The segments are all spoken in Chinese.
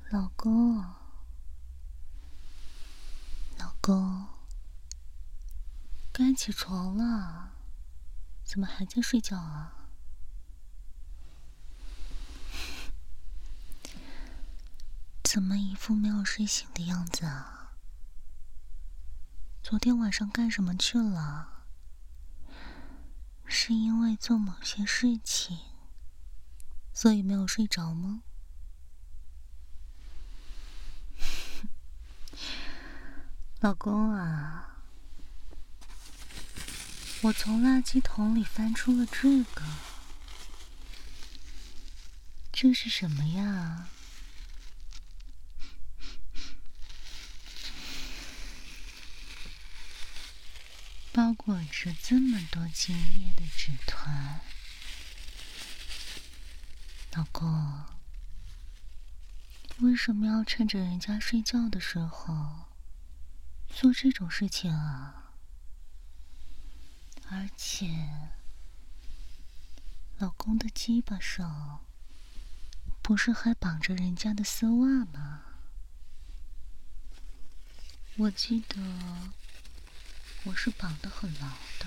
老公，老公，该起床了，怎么还在睡觉啊？怎么一副没有睡醒的样子啊？昨天晚上干什么去了？是因为做某些事情，所以没有睡着吗？老公啊，我从垃圾桶里翻出了这个，这是什么呀？包裹着这么多精液的纸团。老公，为什么要趁着人家睡觉的时候做这种事情啊？而且，老公的鸡巴上不是还绑着人家的丝袜吗？我记得我是绑得很牢的，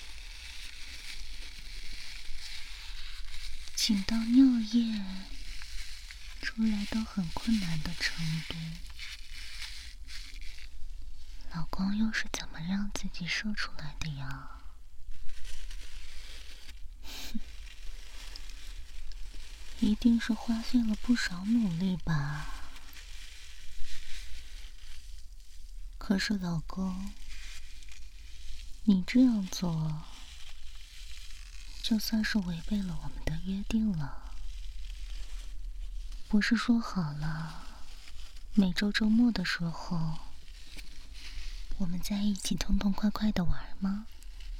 紧到尿液出来都很困难的程度。老公又是怎么让自己射出来的呀？一定是花费了不少努力吧。可是老公，你这样做就算是违背了我们的约定了。不是说好了每周周末的时候我们在一起痛痛快快的玩吗？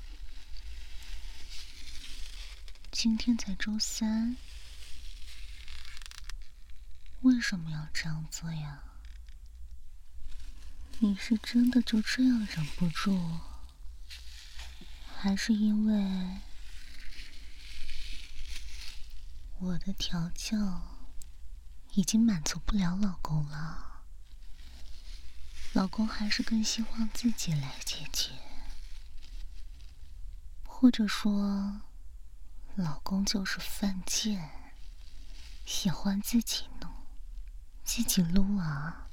今天才周三，为什么要这样做呀？你是真的就这样忍不住，还是因为我的调教已经满足不了老公了？老公还是更希望自己来解决，或者说老公就是犯贱，喜欢自己弄自己撸啊？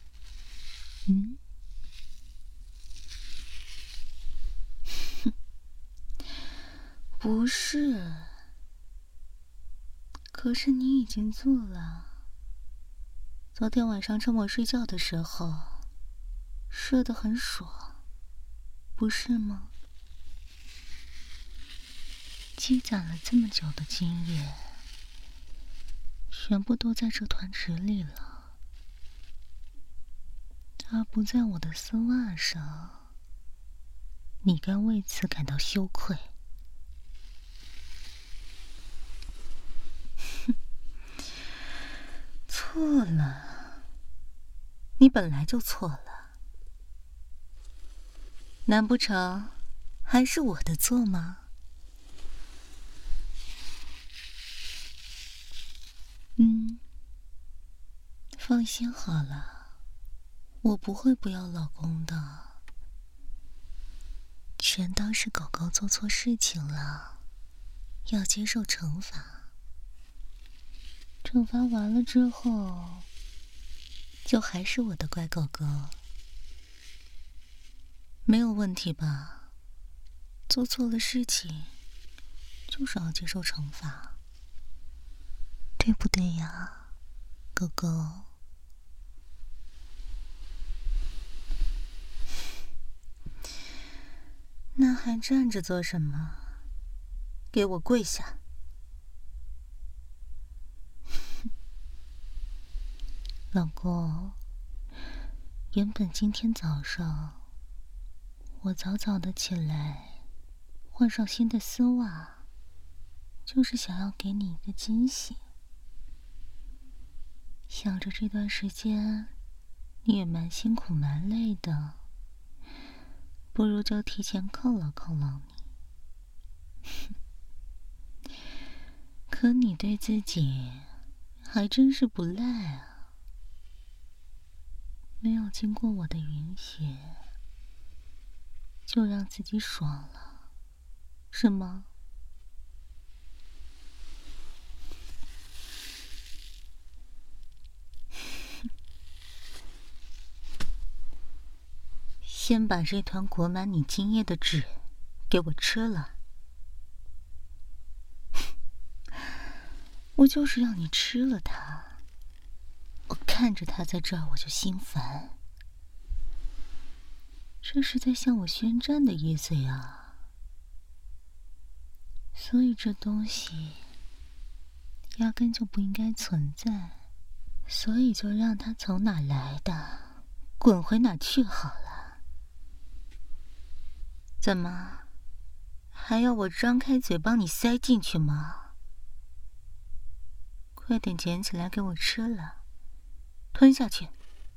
不是，可是你已经做了。昨天晚上趁我睡觉的时候射得很爽，不是吗？积攒了这么久的精液全部都在这团纸里了，而不在我的丝袜上，你该为此感到羞愧。错了，你本来就错了，难不成还是我的错吗？放心好了，我不会不要老公的，全当是狗狗做错事情了，要接受惩罚。惩罚完了之后，就还是我的乖狗狗，没有问题吧？做错了事情，就是要接受惩罚，对不对呀，狗狗？那还站着做什么？给我跪下！老公，原本今天早上我早早的起来，换上新的丝袜，就是想要给你一个惊喜。想着这段时间你也蛮辛苦蛮累的，不如就提前犒劳犒劳你。可你对自己还真是不赖啊。 没有经过我的允许，就让自己爽了，是吗？先把这团裹满你精液的纸给我吃了。我就是要你吃了它，我看着它在这儿我就心烦。这是在向我宣战的意思呀。所以这东西压根就不应该存在，所以就让它从哪来的滚回哪去好了。怎么，还要我张开嘴帮你塞进去吗？快点捡起来给我吃了，吞下去。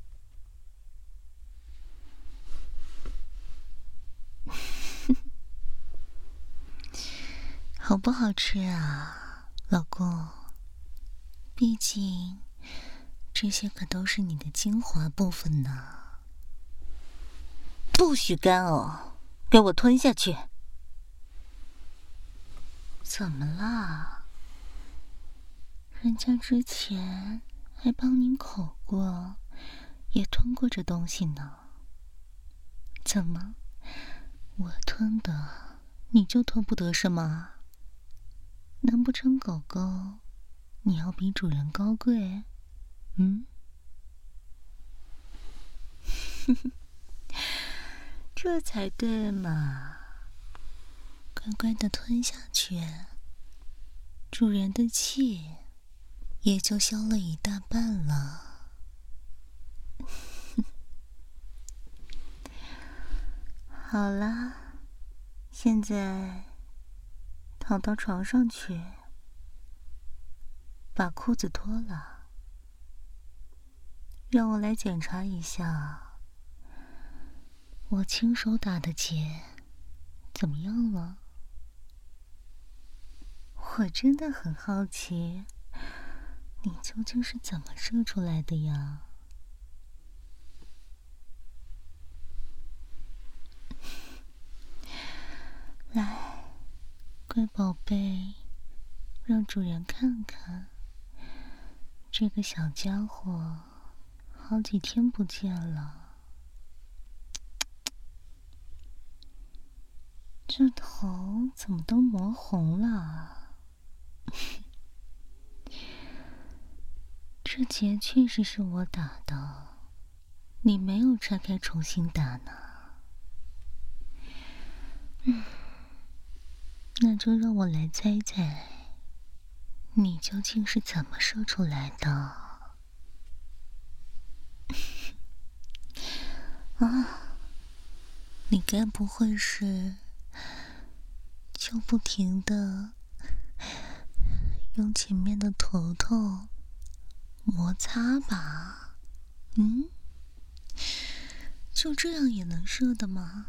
好不好吃啊，老公？毕竟这些可都是你的精华部分呢。不许干呕，给我吞下去。怎么啦？人家之前还帮您口过，也吞过这东西呢。怎么，我吞的你就吞不得是吗？难不成狗狗你要比主人高贵？这才对嘛！乖乖的吞下去，主人的气也就消了一大半了。好啦，现在躺到床上去，把裤子脱了，让我来检查一下我亲手打的结怎么样了。我真的很好奇，你究竟是怎么射出来的呀？来，乖宝贝，让主人看看，这个小家伙好几天不见了，这头怎么都磨红了？这结确实是我打的，你没有拆开重新打呢。那就让我来猜猜，你究竟是怎么射出来的？啊，你该不会是就不停的用前面的头头摩擦吧？就这样也能射的吗？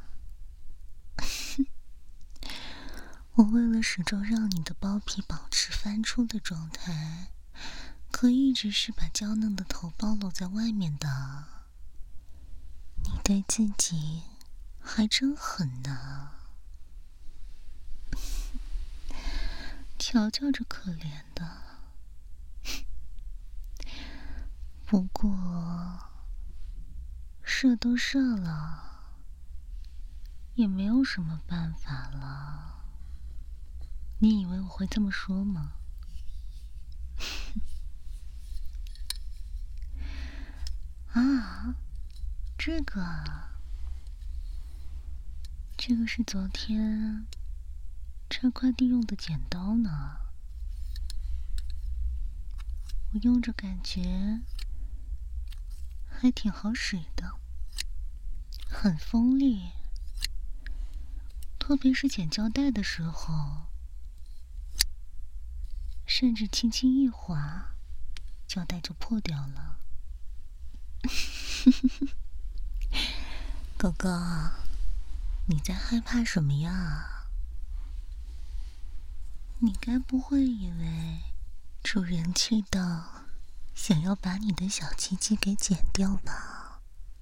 我为了始终让你的包皮保持翻出的状态，可一直是把娇嫩的头包露在外面的。你对自己还真狠呢。瞧瞧这可怜的。不过射都射了，也没有什么办法了。你以为我会这么说吗？啊，这个是昨天拆快递用的剪刀呢。我用着感觉还挺好使的，很锋利，特别是剪胶带的时候，甚至轻轻一划，胶带就破掉了。狗狗，你在害怕什么呀？你该不会以为主人气到想要把你的小鸡鸡给剪掉吧？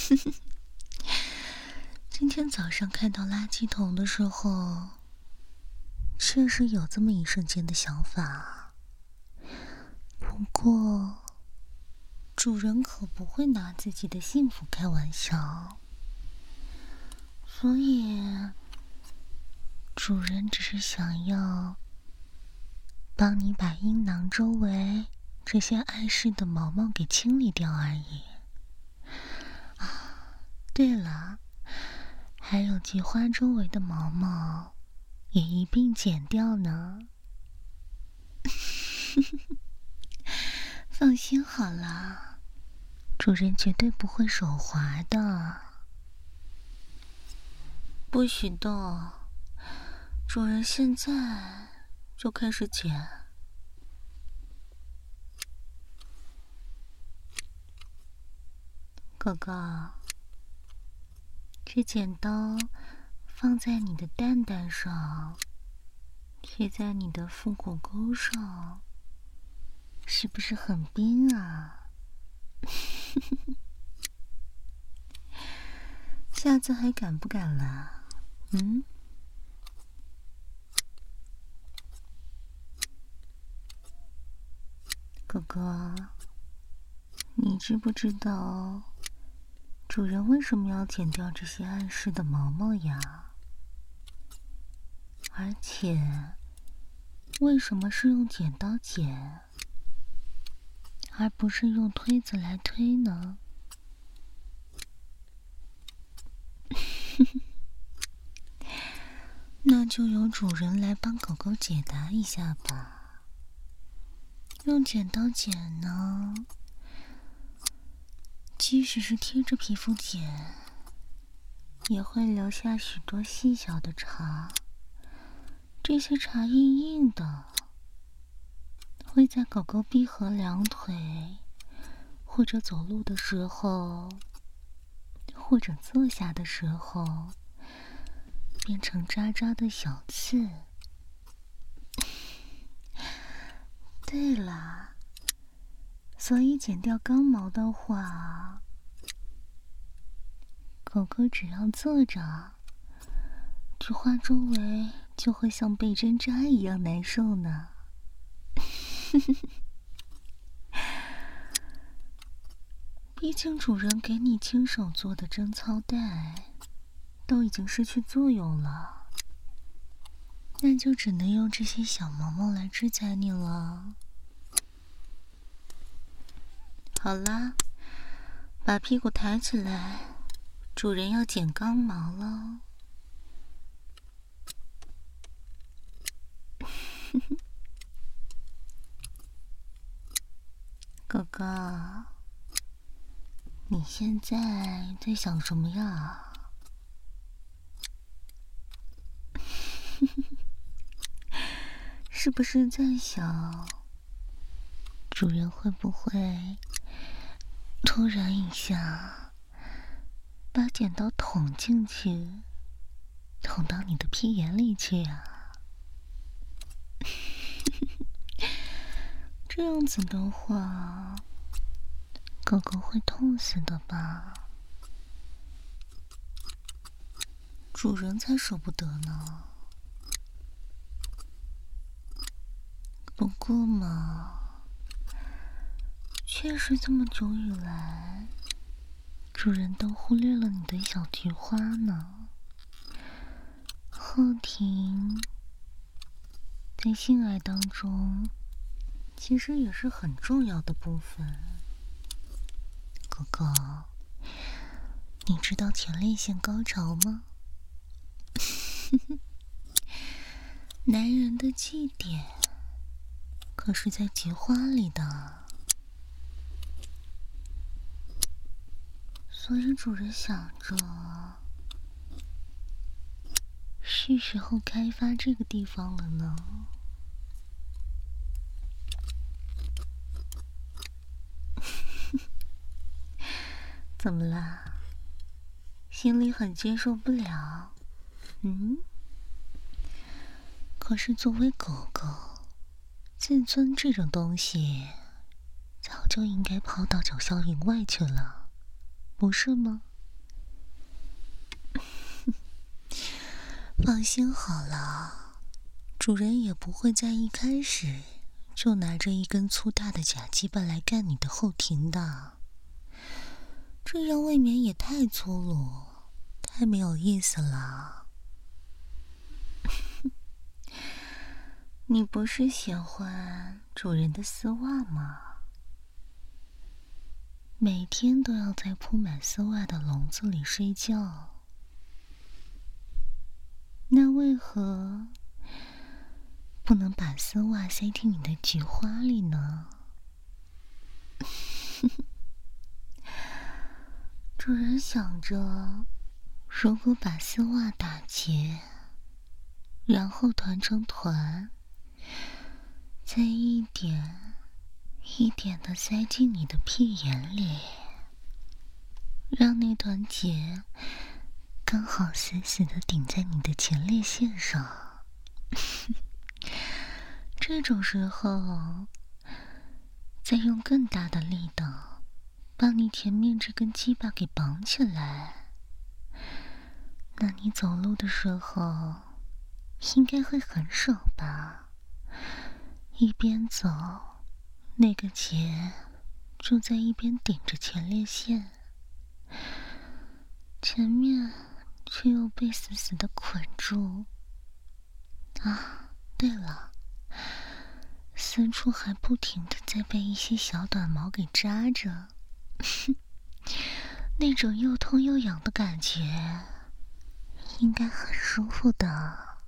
今天早上看到垃圾桶的时候，确实有这么一瞬间的想法。不过，主人可不会拿自己的幸福开玩笑，所以主人只是想要帮你把阴囊周围这些碍事的毛毛给清理掉而已。啊，对了，还有菊花周围的毛毛也一并剪掉呢。放心好了，主人绝对不会手滑的。不许动，主人现在就开始剪。哥哥，这剪刀放在你的蛋蛋上，贴在你的腹股沟上，是不是很冰啊？下次还敢不敢啦？哥哥，你知不知道主人为什么要剪掉这些碍事的毛毛呀？而且，为什么是用剪刀剪，而不是用推子来推呢？那就由主人来帮狗狗解答一下吧。用剪刀剪呢，即使是贴着皮肤剪，也会留下许多细小的茬。这些茬硬硬的，会在狗狗闭合两腿，或者走路的时候，或者坐下的时候，变成渣渣的小刺。对了，所以剪掉刚毛的话，狗狗只要坐着，菊花周围就会像被针扎一样难受呢。毕竟主人给你亲手做的贞操带都已经失去作用了，那就只能用这些小毛毛来制裁你了。好啦，把屁股抬起来，主人要剪刚毛了。哥哥，你现在在想什么呀？是不是在想主人会不会突然一下把剪刀捅进去，捅到你的屁眼里去啊？这样子的话，狗狗会痛死的吧？主人才舍不得呢。不过嘛，确实这么久以来，主人都忽略了你的小菊花呢。后庭在性爱当中其实也是很重要的部分。哥哥，你知道前列腺高潮吗？男人的祭典可是在菊花里的，所以主人想着是时候开发这个地方了呢。怎么啦？心里很接受不了？可是作为狗狗，自尊这种东西早就应该抛到九霄云外去了，不是吗？ 放心好了，主人也不会在一开始就拿着一根粗大的假鸡巴来干你的后庭的，这样未免也太粗鲁，太没有意思了。你不是喜欢主人的丝袜吗？每天都要在铺满丝袜的笼子里睡觉，那为何不能把丝袜塞进你的菊花里呢？主人想着，如果把丝袜打结，然后团成团，再一点一点地塞进你的屁眼里，让那团结刚好死死地顶在你的前列腺上。这种时候，再用更大的力道帮你前面这根鸡巴给绑起来，那你走路的时候应该会很爽吧？一边走，那个结就在一边顶着前列腺，前面却又被死死地捆住。啊，对了，私处还不停地在被一些小短毛给扎着，那种又痛又痒的感觉应该很舒服的。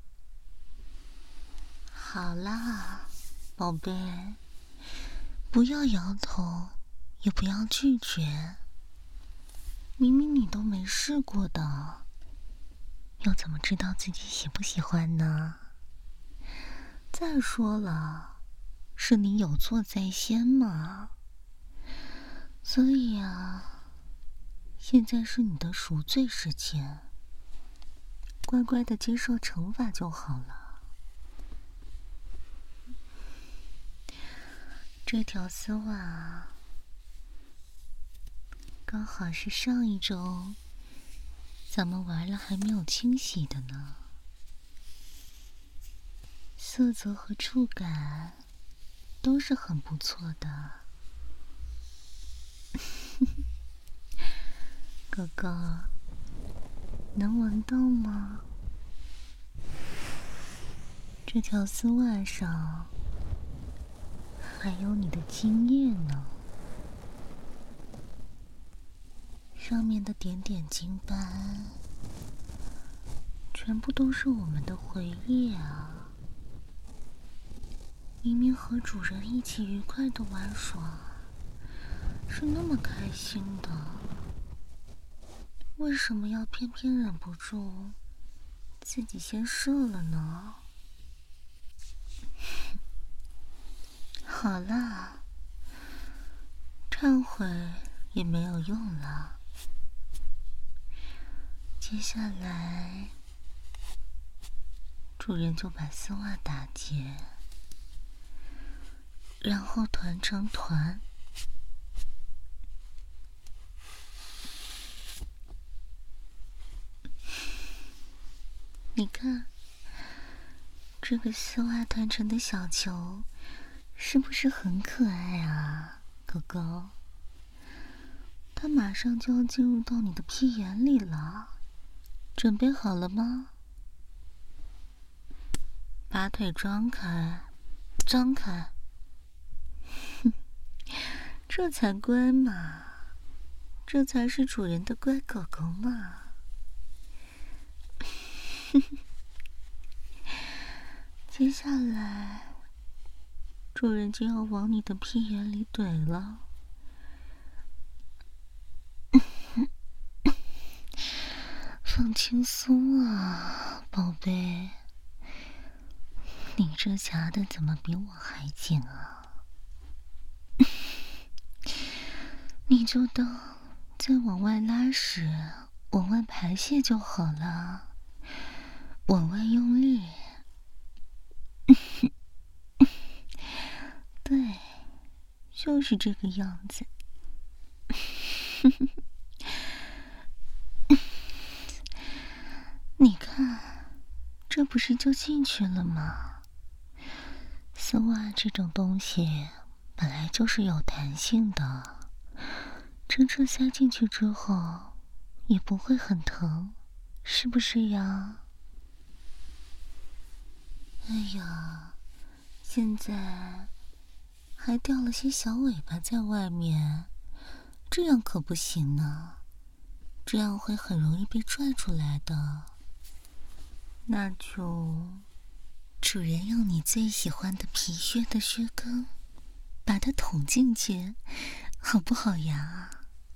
好啦，宝贝，不要摇头，也不要拒绝，明明你都没试过的，又怎么知道自己喜不喜欢呢？再说了，是你有错在先嘛，所以啊，现在是你的赎罪时间，乖乖的接受惩罚就好了。这条丝袜刚好是上一周咱们玩了还没有清洗的呢，色泽和触感都是很不错的。哥哥，能闻到吗？这条丝袜上还有你的精液呢，上面的点点金斑全部都是我们的回忆啊！明明和主人一起愉快的玩耍，是那么开心的，为什么要偏偏忍不住自己先射了呢？好啦，忏悔也没有用了。接下来，主人就把丝袜打结，然后团成团。你看，这个丝袜团成的小球是不是很可爱啊，狗狗？它马上就要进入到你的屁眼里了，准备好了吗？把腿张开，张开。哼，这才乖嘛，这才是主人的乖狗狗嘛。接下来，主人就要往你的屁眼里怼了。放轻松啊，宝贝，你这夹的怎么比我还紧啊？你就当在往外拉屎，往外排泄就好了，往外用力。对，就是这个样子。你看， 这不是就进去了吗？丝袜这种东西本来就是有弹性的，真正塞进去之后也不会很疼，是不是呀？哎呀，现在还掉了些小尾巴在外面，这样可不行呢，这样会很容易被拽出来的。那就主人用你最喜欢的皮靴的靴跟把它捅进去，好不好呀？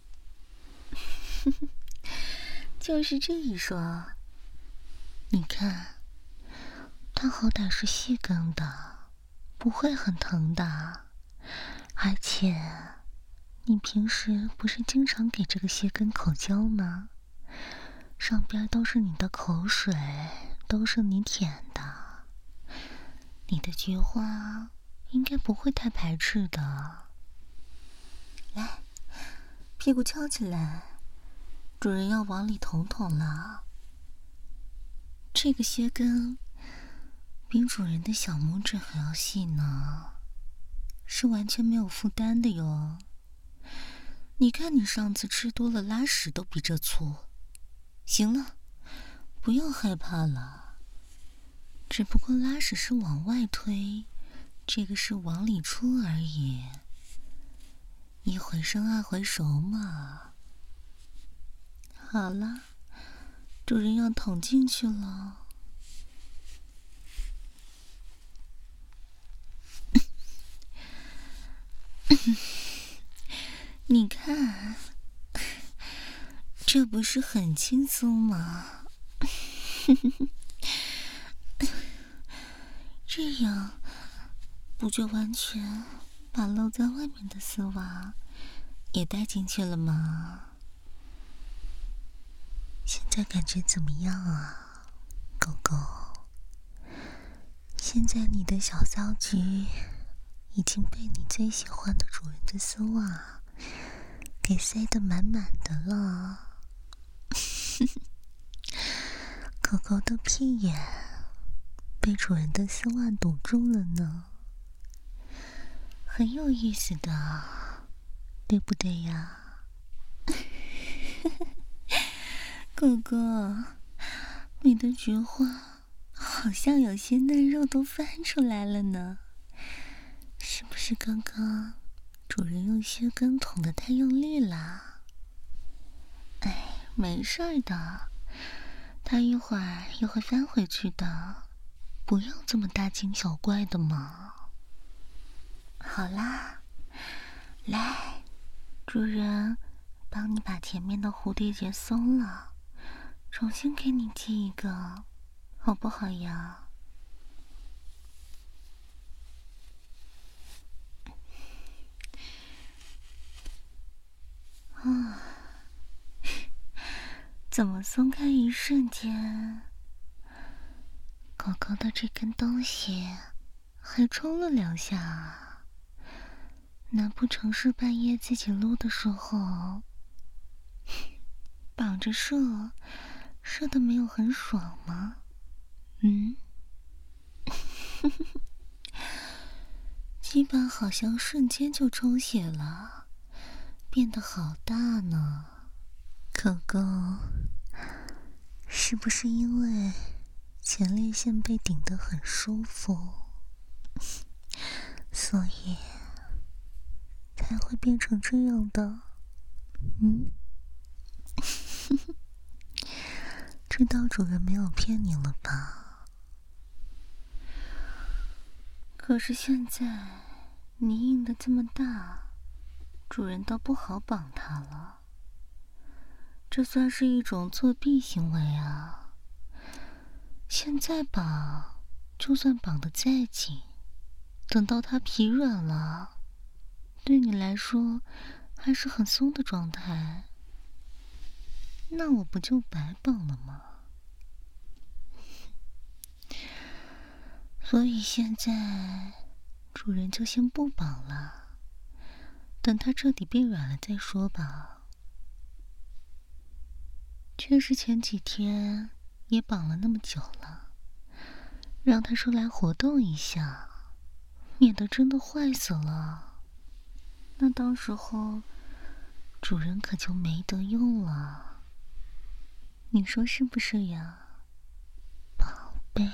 就是这一说。你看，它好歹是细跟的，不会很疼的。而且，你平时不是经常给这个鞋跟口交吗？上边都是你的口水，都是你舔的。你的菊花应该不会太排斥的。来，屁股翘起来，主人要往里捅捅了。这个鞋跟比主人的小拇指还要细呢，是完全没有负担的哟。你看你上次吃多了拉屎都比这粗。行了，不要害怕了。只不过拉屎是往外推，这个是往里出而已。一回生二回熟嘛。好了，主人要捅进去了。你看，这不是很轻松吗？这样不就完全把露在外面的丝袜也带进去了吗？现在感觉怎么样啊，狗狗？现在你的小骚局已经被你最喜欢的主人的丝袜给塞得满满的了。狗狗的屁眼被主人的丝袜堵住了呢，很有意思的，对不对呀？狗狗，你的菊花好像有些嫩肉都翻出来了呢，是不是刚刚主人用靴跟捅得太用力了？哎，没事儿的，它一会儿也会翻回去的，不用这么大惊小怪的嘛。好啦，来，主人帮你把前面的蝴蝶结松了，重新给你系一个，好不好呀？怎么松开一瞬间，狗狗的这根东西还冲了2下？难不成是半夜自己撸的时候绑着射得没有很爽吗？基本好像瞬间就充血了，变得好大呢。狗狗，是不是因为前列腺被顶得很舒服，所以才会变成这样的？知道主人没有骗你了吧？可是现在你硬得这么大，主人倒不好绑它了。这算是一种作弊行为啊！现在绑，就算绑得再紧，等到它疲软了，对你来说还是很松的状态，那我不就白绑了吗？所以现在主人就先不绑了，等它彻底变软了再说吧。确实前几天也绑了那么久了， 让它出来活动一下，免得真的坏死了，那到时候主人可就没得用了。你说是不是呀，宝贝？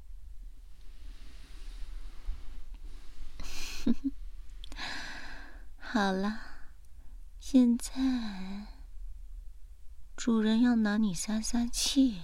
好了，现在主人要拿你撒撒气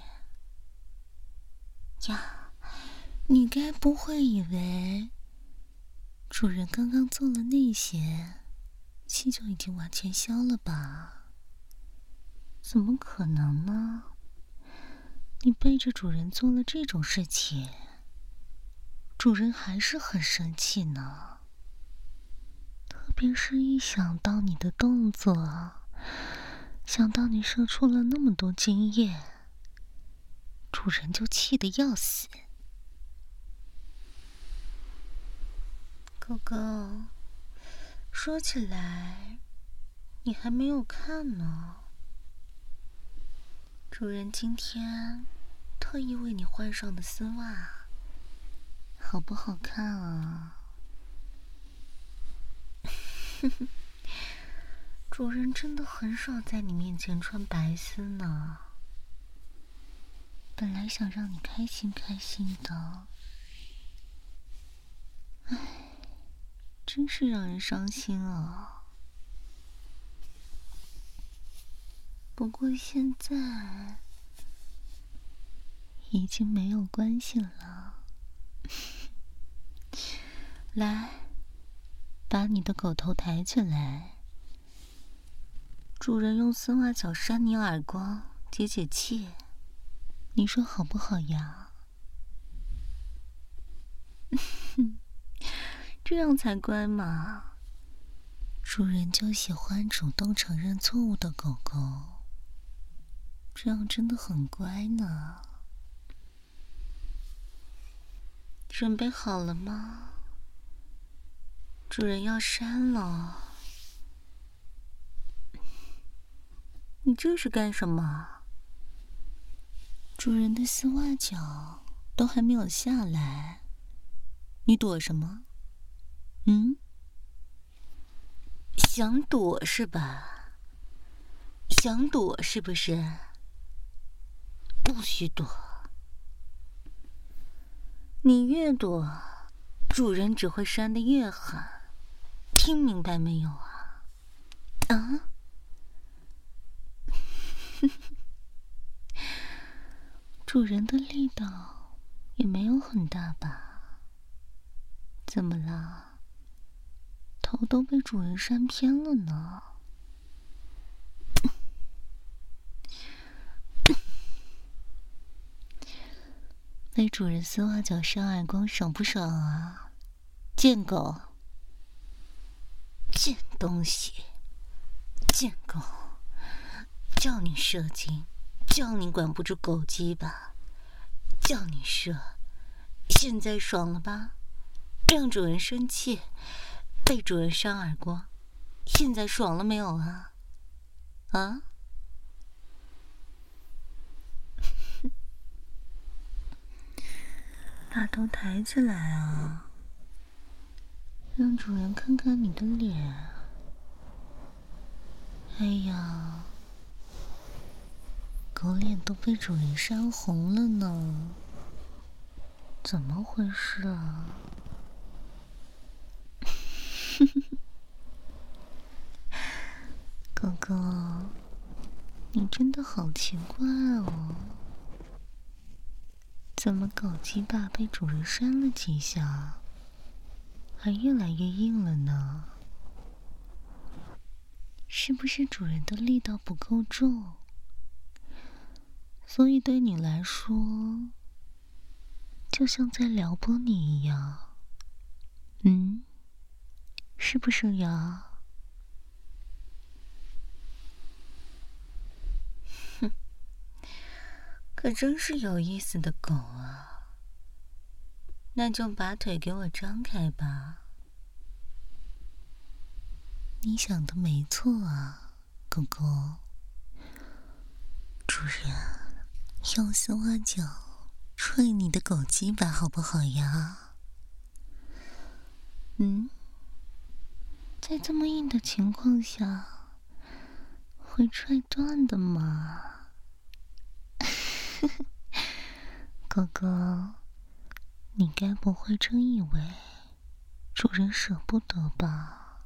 呀。你该不会以为主人刚刚做了那些，气就已经完全消了吧？怎么可能呢？你背着主人做了这种事情，主人还是很生气呢。特别是一想到你的动作，想到你射出了那么多精液，主人就气得要死。狗狗，说起来，你还没有看呢。主人今天特意为你换上的丝袜，好不好看啊？主人真的很少在你面前穿白丝呢。本来想让你开心开心的，唉，真是让人伤心啊。不过现在已经没有关系了。来，把你的狗头抬起来，主人用丝袜脚扇你耳光，解解气，你说好不好呀？这样才乖嘛。主人就喜欢主动承认错误的狗狗，这样真的很乖呢。准备好了吗？主人要扇了。你这是干什么？主人的丝袜脚都还没有下来，你躲什么？想躲是吧？想躲是不是？不许躲！你越躲，主人只会扇得越狠，听明白没有啊？啊？主人的力道也没有很大吧？怎么了？头都被主人扇偏了呢。被主人丝袜脚扇耳光爽不爽啊？贱狗！贱东西！贱狗！叫你射精，叫你管不住狗鸡吧？叫你射，现在爽了吧？让主人生气，被主人扇耳光，现在爽了没有啊？啊？把头抬起来啊，让主人看看你的脸。哎呀，狗脸都被主人扇红了呢，怎么回事啊？狗狗，你真的好奇怪哦。怎么狗鸡巴被主人扇了几下，还越来越硬了呢？是不是主人的力道不够重，所以对你来说，就像在撩拨你一样？是不是呀？哼，可真是有意思的狗啊！那就把腿给我张开吧。你想的没错啊，狗狗。主人用丝袜脚踹你的狗鸡巴好不好呀？在这么硬的情况下，会踹断的吗？狗狗，你该不会真以为主人舍不得吧？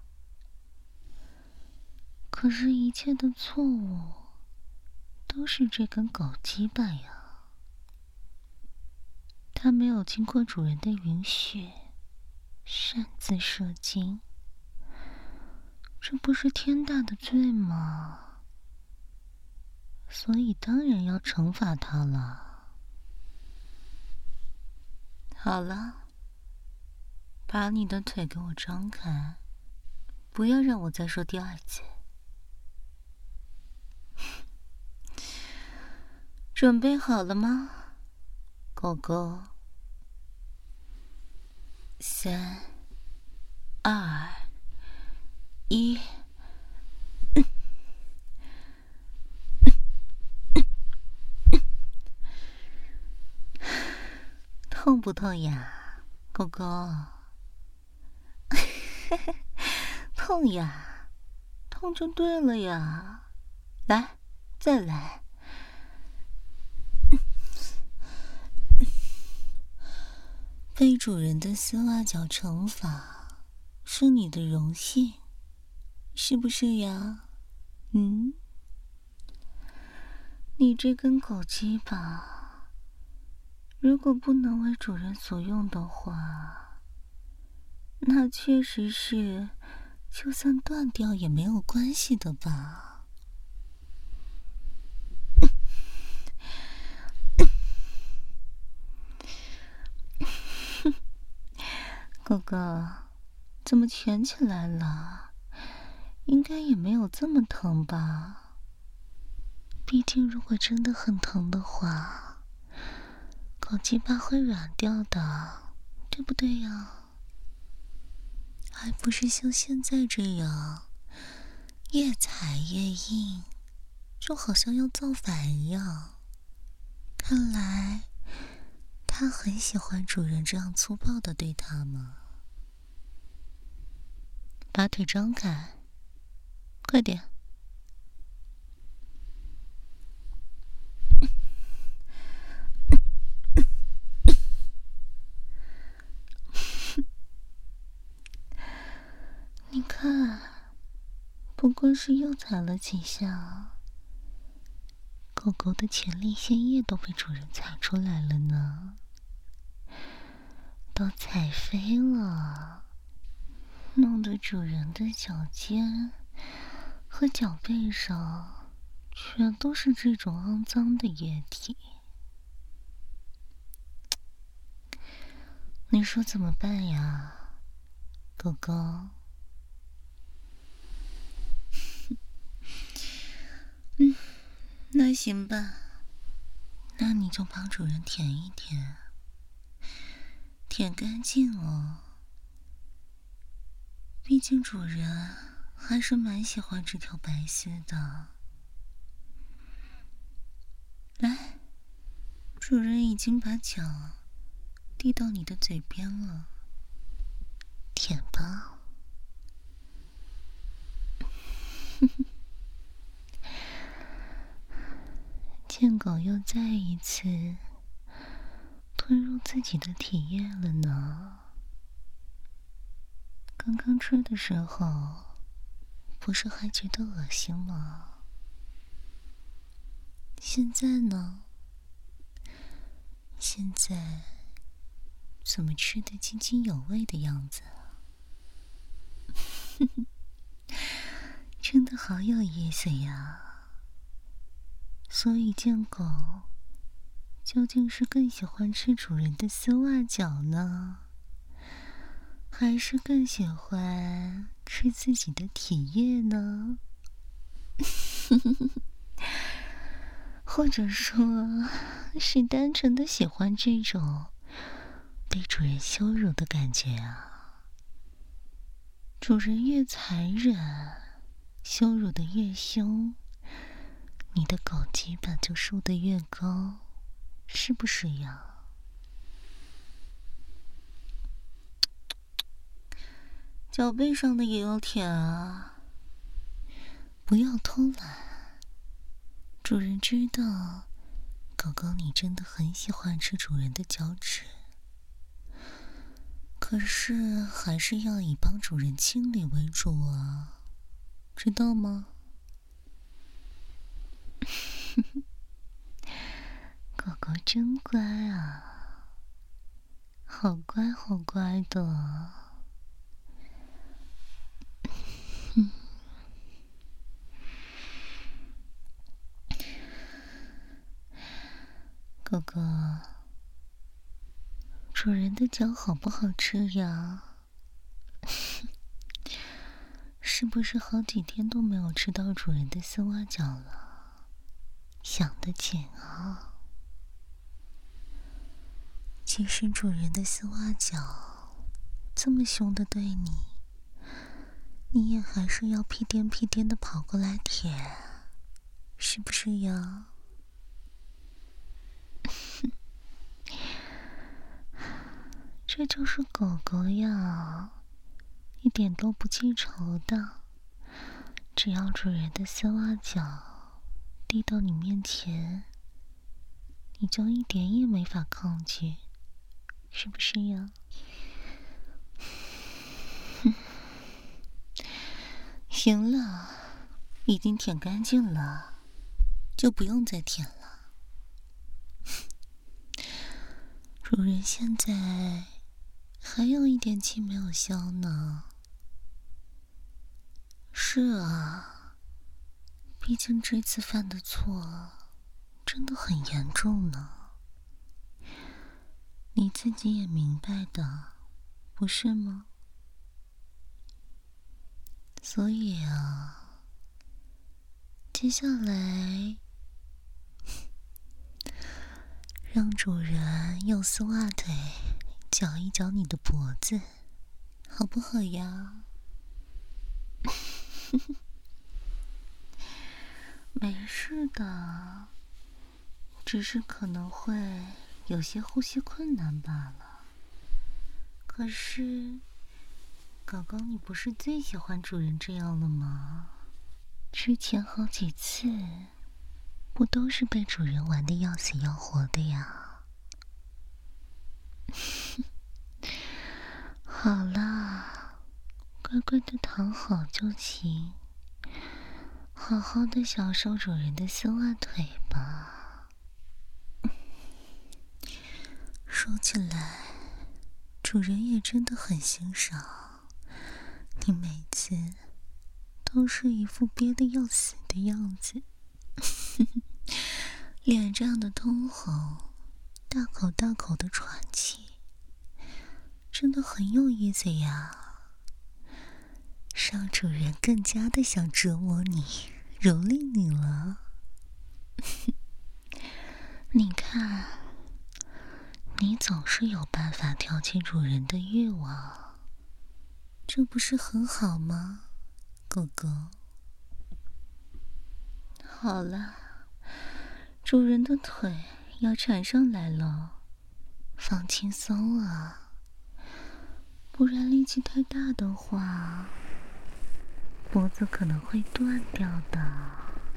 可是，一切的错误都是这根狗鸡巴呀！它没有经过主人的允许，擅自射精，这不是天大的罪吗？所以当然要惩罚它了。好了，把你的腿给我张开，不要让我再说第二次。准备好了吗，狗狗？3、2、1。痛不痛呀，狗狗？痛呀，痛就对了呀。来，再来。被主人的丝袜脚惩罚，是你的荣幸，是不是呀？你这根狗鸡巴，如果不能为主人所用的话，那确实是，就算断掉也没有关系的吧？狗狗，怎么蜷起来了？应该也没有这么疼吧？毕竟如果真的很疼的话，狗鸡巴会软掉的，对不对呀？还不是像现在这样，越踩越硬，就好像要造反一样。看来它很喜欢主人这样粗暴的对它嘛。把腿张开，快点。你看，不过是又踩了几下，狗狗的前列腺液都被主人踩出来了呢，都踩飞了，弄得主人的脚尖和脚背上全都是这种肮脏的液体。你说怎么办呀，狗狗？那行吧，那你就帮主人舔一舔，舔干净哦。毕竟主人还是蛮喜欢这条白丝的。来，主人已经把脚递到你的嘴边了，舔吧。贱狗又再一次吞入自己的体液了呢。刚刚吃的时候，不是还觉得恶心吗？现在呢？现在怎么吃得津津有味的样子啊？真的好有意思呀。所以贱狗究竟是更喜欢吃主人的丝袜脚呢，还是更喜欢吃自己的体液呢？或者说是单纯的喜欢这种被主人羞辱的感觉啊？主人越残忍，羞辱的越凶，你的狗鸡巴就竖得越高，是不是呀？ 脚背上的也要舔啊！不要偷懒，主人知道，狗狗你真的很喜欢吃主人的脚趾，可是还是要以帮主人清理为主啊，知道吗？狗狗真乖啊，好乖好乖的。狗狗，主人的脚好不好吃呀？是不是好几天都没有吃到主人的丝袜脚了？想得紧啊！其实主人的丝袜脚这么凶的对你，你也还是要屁颠屁颠的跑过来舔，是不是呀？这就是狗狗呀，一点都不记仇的。只要主人的丝袜脚递到你面前，你就一点也没法抗拒，是不是呀？行了，已经舔干净了，就不用再舔了。主人现在还有一点气没有消呢。是啊，毕竟这次犯的错真的很严重呢。你自己也明白的，不是吗？所以啊，接下来让主人用丝袜腿搅一搅你的脖子，好不好呀？没事的，只是可能会有些呼吸困难罢了。可是，狗狗你不是最喜欢主人这样了吗？之前好几次，不都是被主人玩得要死要活的呀？好啦，乖乖的躺好就行，好好的享受主人的丝袜腿吧。说起来，主人也真的很欣赏你，每次都是一副憋得要死的样子，脸这样的通红，大口大口的喘气，真的很有意思呀，让主人更加的想折磨你、蹂躏你了。你看，你总是有办法挑起主人的欲望，这不是很好吗，狗狗？好了，主人的腿要缠上来了，放轻松啊，不然力气太大的话，脖子可能会断掉的。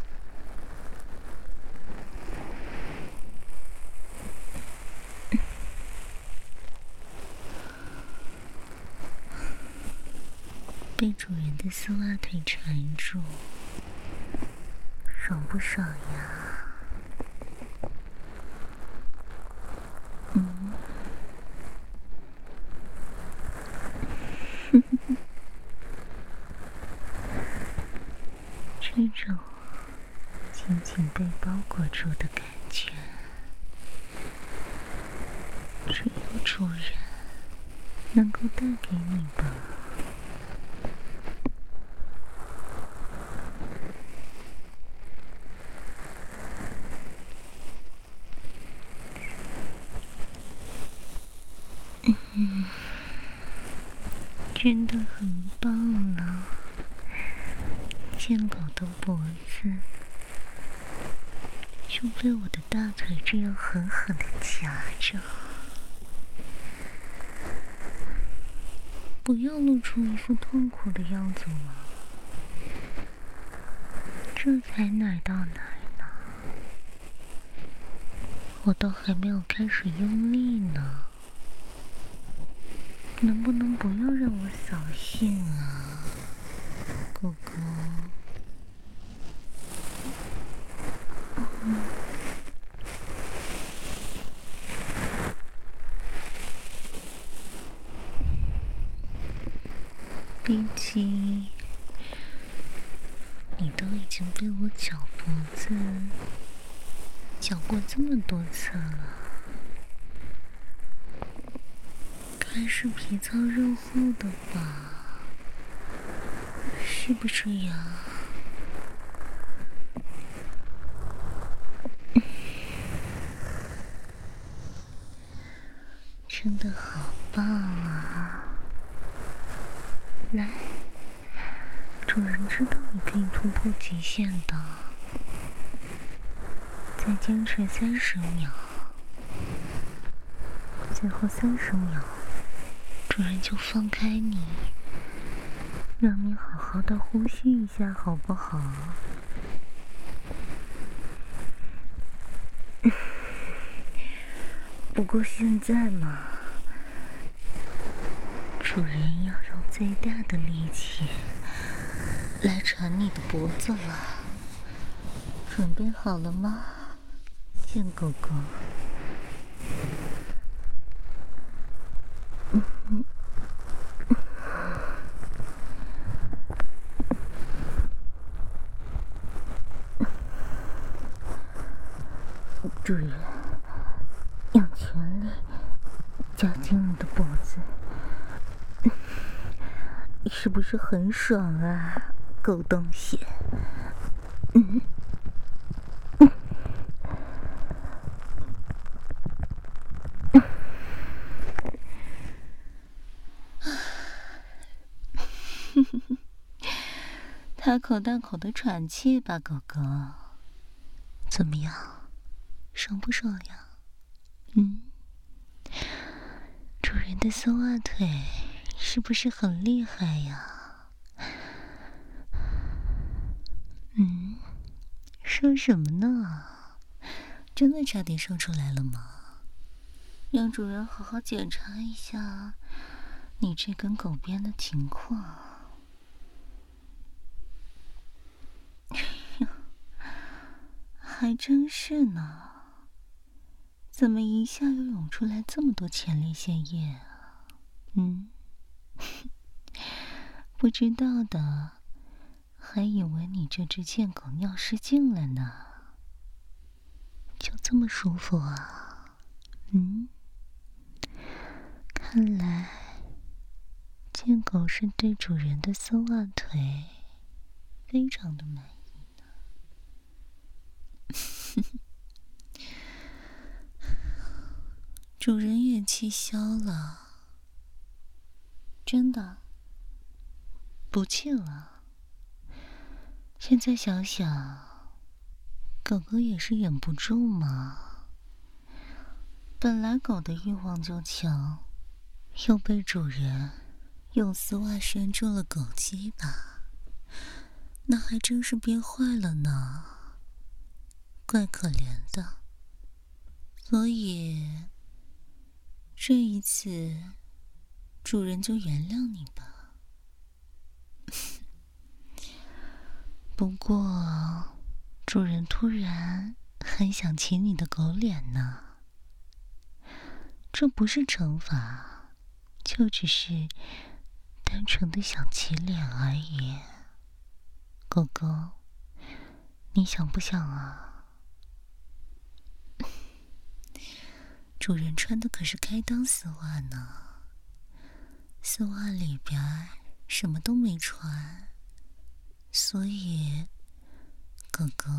被主人的丝袜腿缠住，爽不爽呀？这种紧紧被包裹住的感觉，只有主人能够带给你吧。真的很棒了，贱狗的脖子就被我的大腿这样狠狠地夹着， 不要露出一副痛苦的样子嘛，这才哪儿到哪儿呢？我都还没有开始用力呢，能不能不要让我扫兴啊，哥哥？毕竟你都已经被我绞脖子绞过这么多次了，该是皮糙肉厚的吧？是不是呀？真的好棒啊！来，主人知道你可以突破极限的，再坚持30秒，最后30秒，主人就放开你，让你好好的呼吸一下，好不好？不过现在嘛，主人要用最大的力气来缠你的脖子了，准备好了吗，贱狗狗？主人用全力夹紧你的脖子，是不是很爽啊，狗东西？大口大口的喘气吧，狗狗。怎么样，爽不爽呀？主人的松袜腿是不是很厉害呀？说什么呢？真的差点说出来了吗？让主人好好检查一下你这根狗鞭的情况。还真是呢，怎么一下又涌出来这么多前列腺液啊？不知道的还以为你这只贱狗尿失禁了呢。就这么舒服啊？看来贱狗是对主人的松袜腿非常的满意呢。主人也气消了，真的不气了。现在想想，狗狗也是忍不住嘛。本来狗的欲望就强，又被主人用丝袜拴住了狗鸡巴，那还真是憋坏了呢，怪可怜的。所以这一次主人就原谅你吧。不过主人突然很想亲你的狗脸呢，这不是惩罚，就只是单纯的想起脸而已。狗狗，你想不想啊？主人穿的可是开裆丝袜呢，丝袜里边什么都没穿，所以狗狗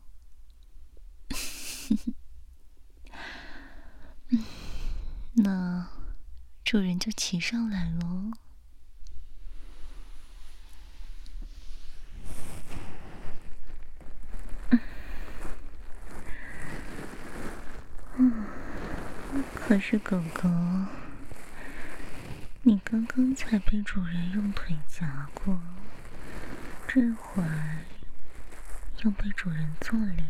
那主人就骑上来咯。可是狗狗，你你刚刚才被主人用腿夹过，这会儿又被主人做脸，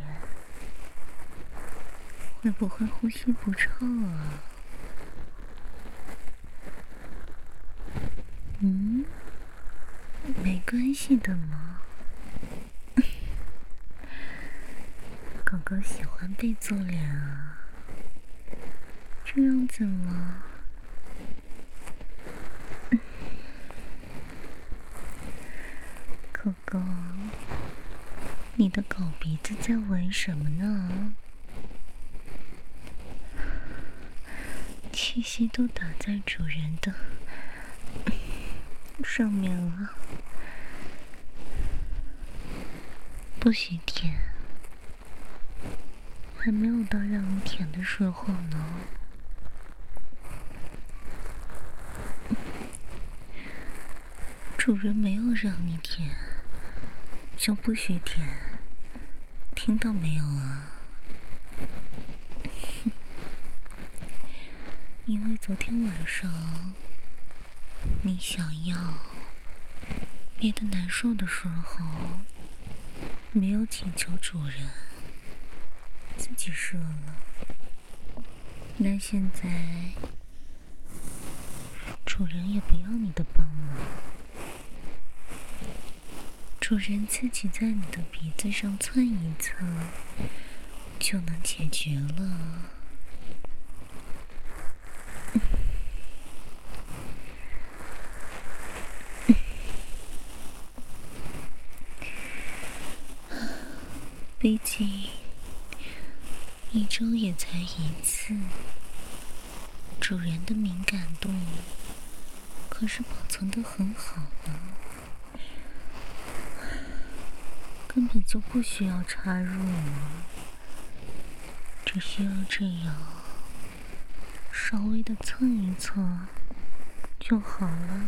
会不会呼吸不畅啊？没关系的嘛。狗狗喜欢被做脸啊，这样怎么？狗狗，你的狗鼻子在闻什么呢？气息都打在主人的上面了，不许舔，还没有到让你舔的时候呢。主人没有让你舔，就不许舔，听到没有啊？因为昨天晚上你想要憋得难受的时候，没有请求主人，自己射了。那现在主人也不要你的帮忙，主人自己在你的鼻子上蹭一蹭，就能解决了。毕竟一周也才一次，主人的敏感度可是保存得很好呢，根本就不需要插入了，只需要这样稍微的蹭一蹭就好了。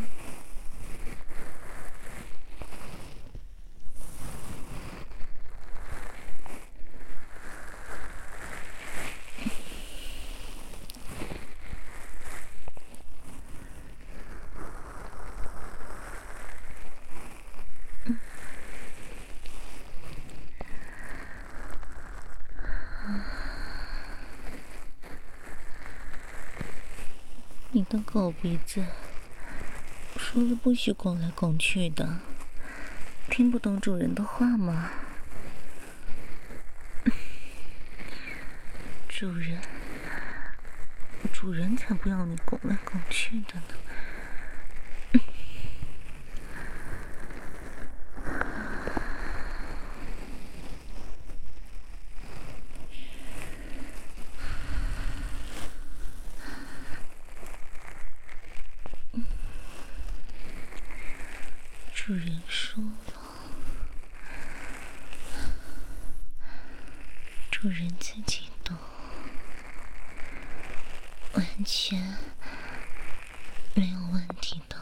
你的狗鼻子说了不许拱来拱去的，听不懂主人的话吗？主人才不要你拱来拱去的呢。主人说了，主人自己懂，完全没有问题的。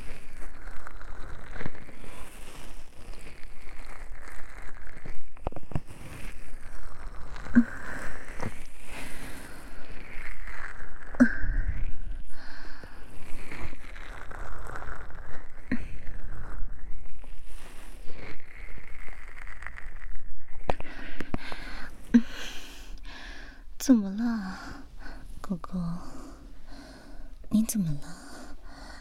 怎么了，狗狗？你怎么了？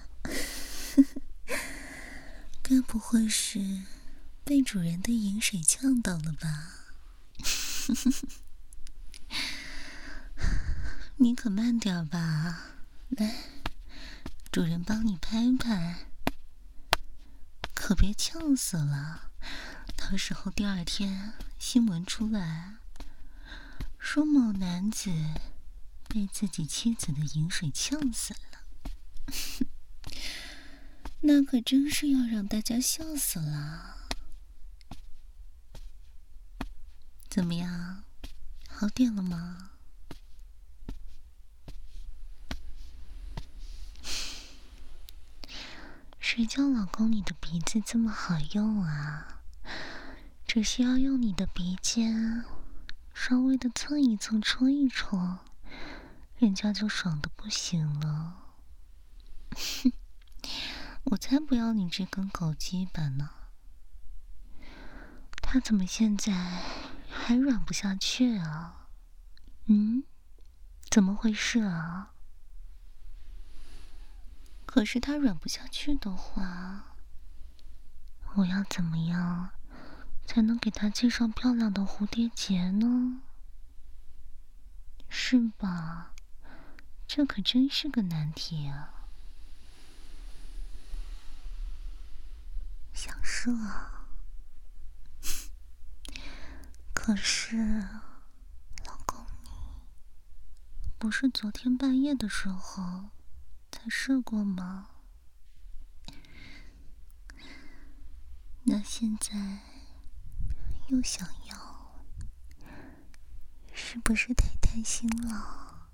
该不会是被主人的饮水呛到了吧？你可慢点吧，来，主人帮你拍拍，可别呛死了。到时候第二天新闻出来，说某男子被自己妻子的饮水呛死了，那可真是要让大家笑死了。怎么样，好点了吗？谁叫老公你的鼻子这么好用啊？只需要用你的鼻尖稍微的蹭一蹭戳一戳，人家就爽的不行了。 我才不要你这根狗鸡巴呢！他怎么现在还软不下去啊？怎么回事啊？可是他软不下去的话，我要怎么样才能给他系上漂亮的蝴蝶结呢？是吧？这可真是个难题啊！想射啊，可是，老公你不是昨天半夜的时候才射过吗？那现在又想要，是不是太贪心了？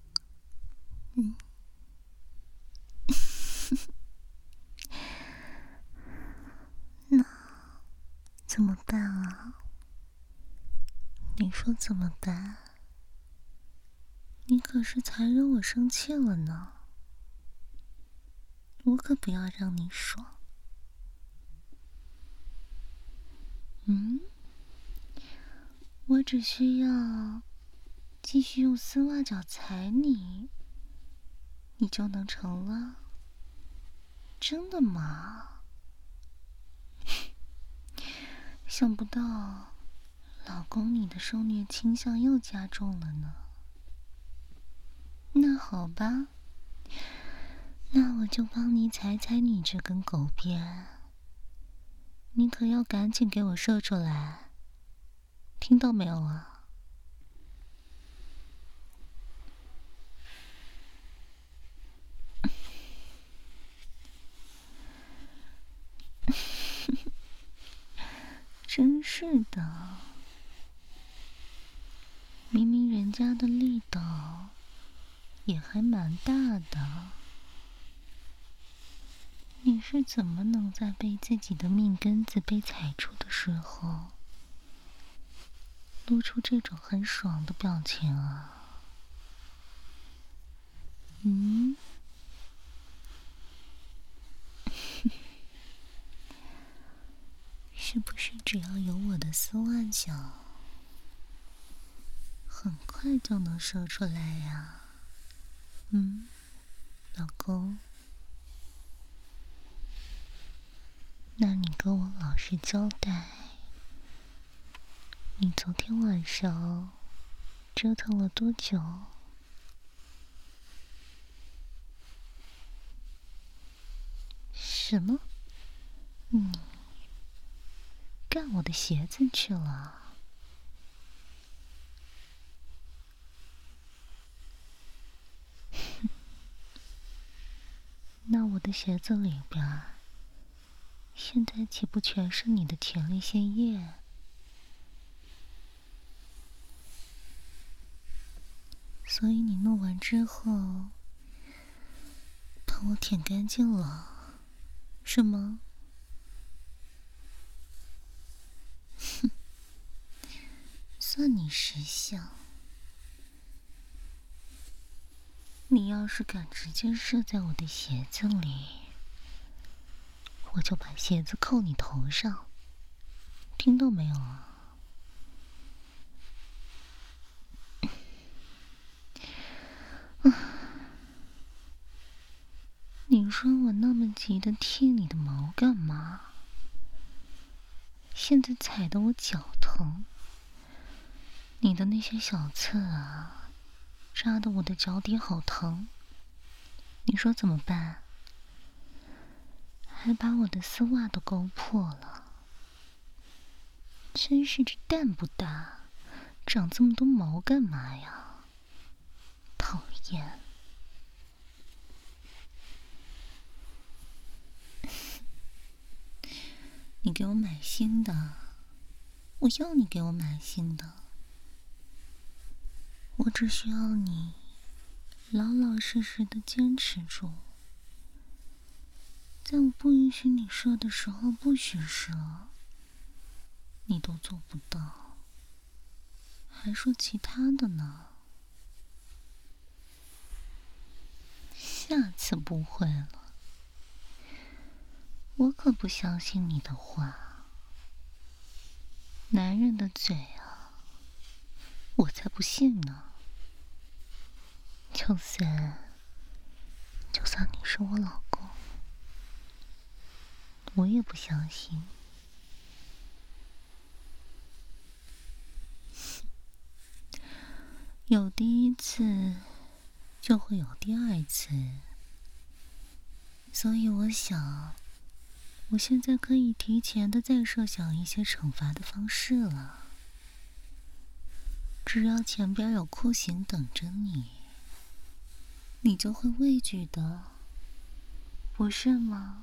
那怎么办啊？你说怎么办？你可是才惹我生气了呢，我可不要让你爽。我只需要继续用丝袜脚踩你，你就能成了。真的吗？想不到，老公你的受虐倾向又加重了呢。那好吧，那我就帮你踩踩你这根狗鞭。你可要赶紧给我射出来，听到没有啊？真是的，明明人家的力道也还蛮大的，你是怎么能在被自己的命根子被踩住的时候，露出这种很爽的表情啊？是不是只要有我的丝袜脚，很快就能射出来呀？老公，那你跟我老实交代，你昨天晚上折腾了多久？什么？你干我的鞋子去了？那我的鞋子里边，现在岂不全是你的前列腺液？所以你弄完之后，帮我舔干净了，是吗？算你识相。你要是敢直接射在我的鞋子里，我就把鞋子扣你头上，听到没有啊？你说我那么急的剃你的毛干嘛？现在踩得我脚疼，你的那些小刺啊，扎得我的脚底好疼。你说怎么办？还把我的丝袜都勾破了，真是这蛋不大，长这么多毛干嘛呀？讨厌！你给我买新的，我要你给我买新的。我只需要你老老实实的坚持住，在我不允许你射的时候不许射，你都做不到，还说其他的呢？下次不会了。 我可不相信你的话。男人的嘴啊，我才不信呢。就算你是我老公，我也不相信。有第一次，就会有第二次。所以我想，我现在可以提前的再设想一些惩罚的方式了。只要前边有酷刑等着你，你就会畏惧的，不是吗？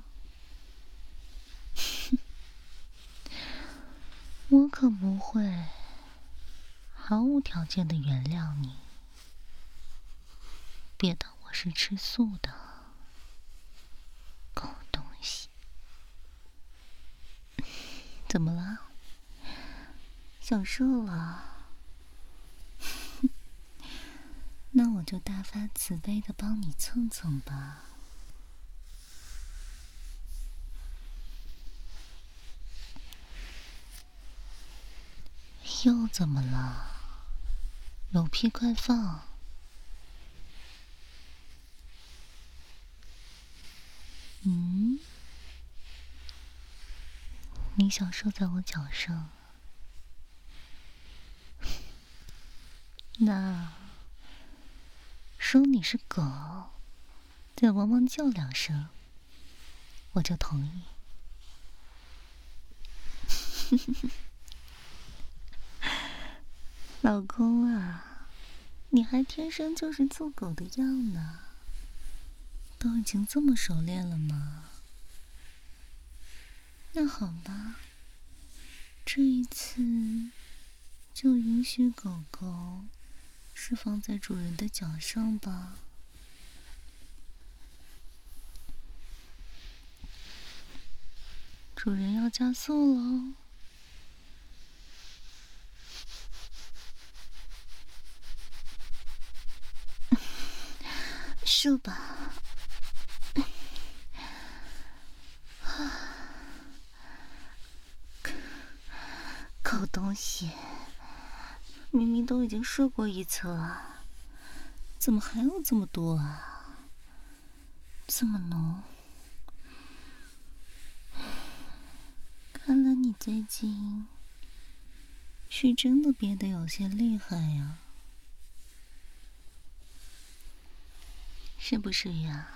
我可不会毫无条件的原谅你。别当我是吃素的，狗东西。怎么了？想瘦了？那我就大发慈悲的帮你蹭蹭吧。又怎么了？有屁快放！你想射在我脚上？那说你是狗，再汪汪叫2声，我就同意。老公啊，你还天生就是做狗的样呢，都已经这么熟练了吗？那好吧，这一次就允许狗狗是放在主人的脚上吧。主人要加速喽！射吧！狗东西，明明都已经射过1次了，怎么还有这么多啊？这么浓，看来你最近是真的憋得有些厉害呀，是不是呀？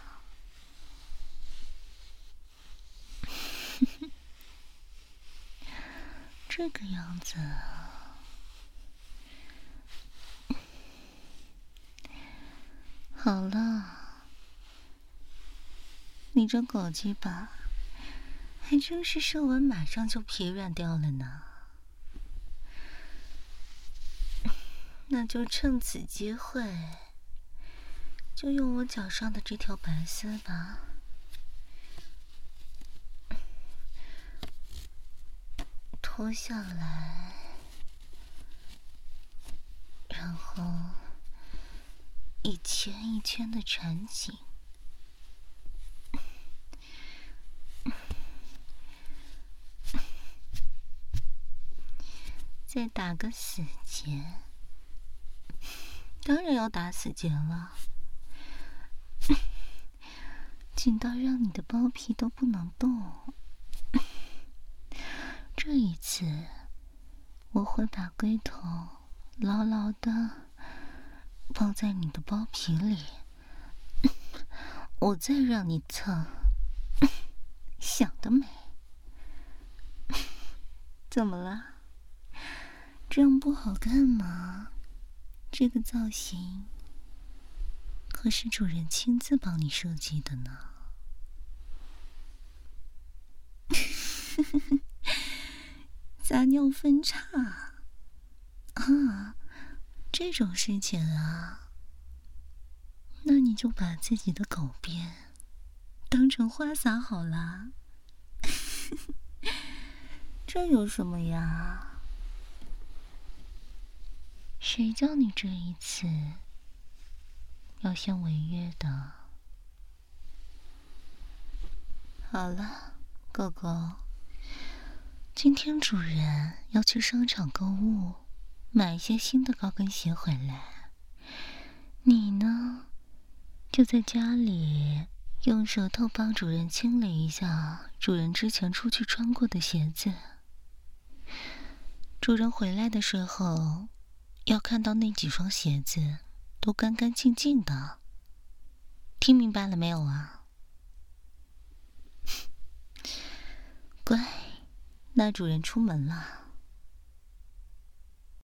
这个样子啊，好了，你这狗鸡巴还真是射完马上就疲软掉了呢。那就趁此机会，就用我脚上的这条白丝吧。脱下来，然后一圈一圈的缠紧，再打个死结。当然要打死结了，紧到让你的包皮都不能动。这一次，我会把龟头牢牢的包在你的包皮里，我再让你蹭，想得美！怎么了？这样不好看吗？这个造型可是主人亲自帮你设计的呢。撒尿分叉啊，这种事情啊，那你就把自己的狗便当成花洒好啦。这有什么呀？谁叫你这一次要先违约的？好了， 狗狗，今天主人要去商场购物，买一些新的高跟鞋回来。你呢，就在家里用舌头帮主人清理一下主人之前出去穿过的鞋子。主人回来的时候，要看到那几双鞋子都干干净净的。听明白了没有啊？乖，那主人出门了。